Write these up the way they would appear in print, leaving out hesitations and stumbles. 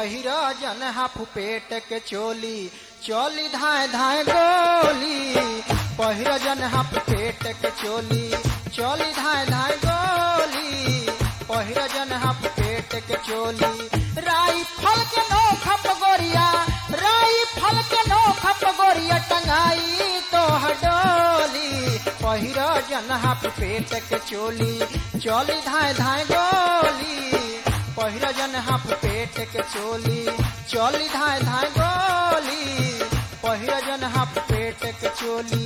पहिरा जन हाफ पेट के चोली चोली धाय धाय गोली पहिरा जन हाफ पेट के चोली चोली धाय धाय गोली पहिरा जन हाफ पेट के चोली राई फल के नोखा पगोरिया राई फल के नोखा पगोरिया टंगाई तो हडोली पहिरा जन हाफ पेट के चोली चोली धाय धाय गोली पहिरा जन हाफ पेट के चोली चोली धाय धाय गोली पहिरा जन हाफ पेट के चोली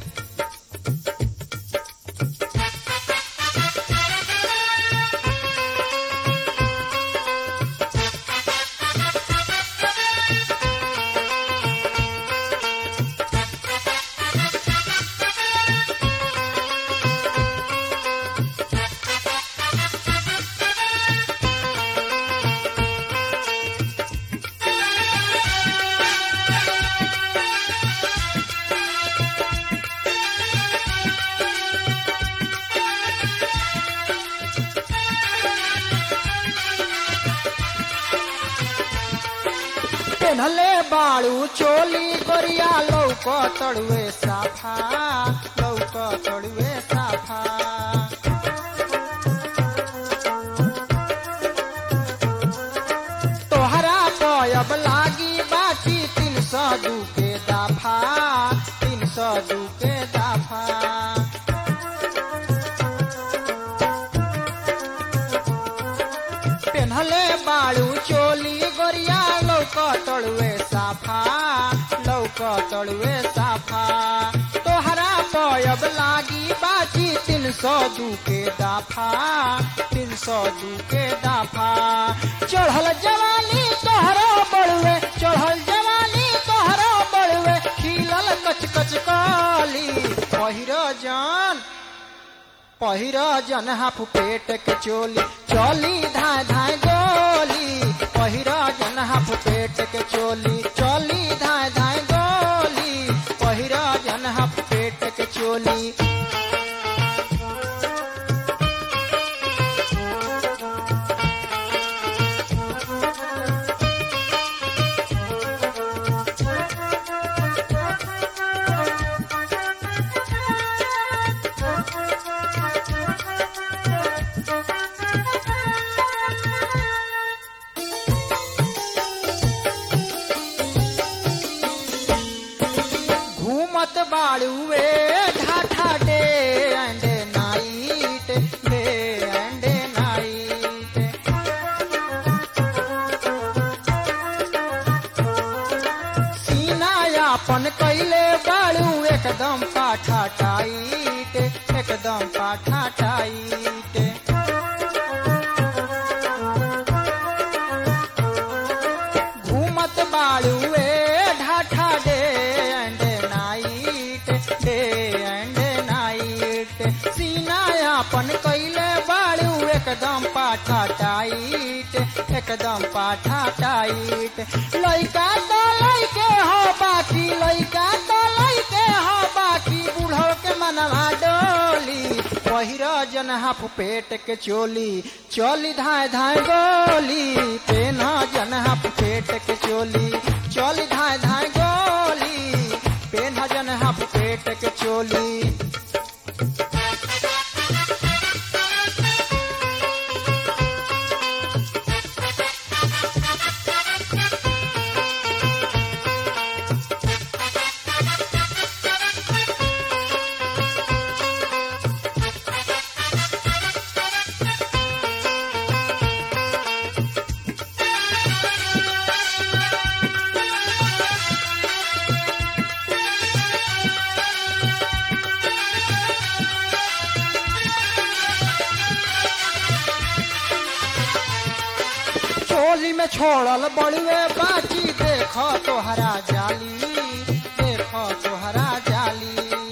पेन्हले बाड़ू चोली गोरिया लौक तड़ुए साफा लौक तड़ुए साफा तोहरा पयब लागी बाटी 302 के दाफा 302 के दाफा पेन्हले बाड़ू चोली गोरिया लौक तड़ुए साफा लौक तड़ुए साफा तोहरा पयब लागी बाजी 302 के दाफा 302 के दाफा चढ़ल जवानी तोहरा बड़ुए चढ़ल जवानी तोहरा बड़ुए खिलल कच कच काली पहिरा जन हाफ पेट के चोली चोली धाय धाय गोली पहिरा जन हाफ पेट के चोली चोली धाय धाय गोली पहिरा जन हाफ पेट के चोली घूमत बाड़ुए ढाठा day and night day and night सीना यापन कैले बाड़ू एकदम पाठा टाइट एकदम पाठा टाइट घूमत बाड़ुए ढाठा day and day and night सीना यापन कैले बाड़ू एकदम पाठा टाइट एकदम पाठा टाइट लइका तो लइके हो बाकी लइका तो लइके हो बाकी बूढ़ो के मनवा डोली पहिरा जन हाफ पेट के चोली चोली धाय धाय गोली पेना जन हाफ पेट के चोली चोली धाय धाय गोली पेना जन हाफ पेट के चोली चोली में छोड़ल बड़ुए बाजी देखो तोहरा जाली देखो तोहरा जाली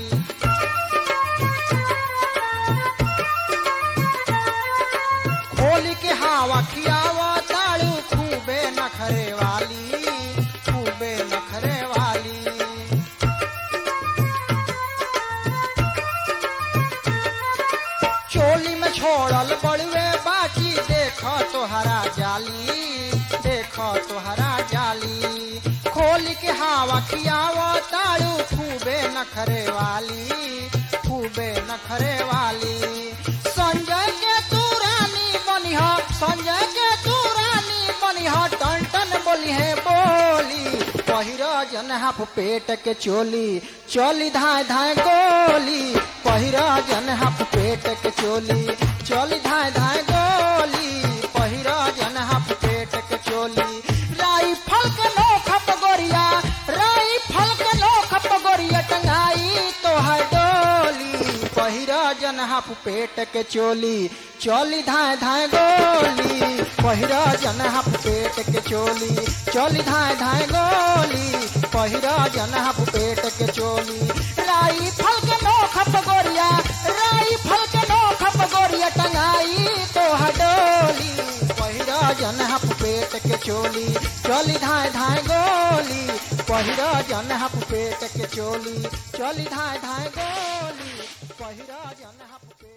खोली के हवा खियावा ताड़ू खूबे नखरे वाली खूबे नखरे वाली चोली में छोड़ल बड़ुए बाकी देखो तोहरा जाली, देखो तोहरा जाली। खोल के हवा खियावो तारू खूबे नखरे वाली, खूबे नखरे वाली। संजय के तू रानी बनिह, संजय के तू रानी बनिह, टन टन बोली है बोली। पहिरा जन हाफ पेट के चोली, चोली धाय धाय गोली। पहिरा जन हाफ पेट के चोली, चोली धाय धाय गोली। पहिरा जन हाफ पेट के चोली। राइफल के नोख पगोरिया, राइफल के नोख पगोरिया टंगाई तो है डोली। पहिरा जन हाफ पेट के चोली, चोली धाय धाय गोली। पहिरा जन हाफ पेट के चोली, चोली धाय धाय गोली। पहिरा जन हाफ पेट के चोली। राइफल के नोख पगोरिया, राइफल के नोख पगोरिया टंगाई तो है डोली। पहिरा जन हाफ पेट के चोली, चोली धाय धाय गोली। पहिरा जन हाफ पेट के चोली, चोली धाय धाय गोली। पहिरा जन हाफ पेट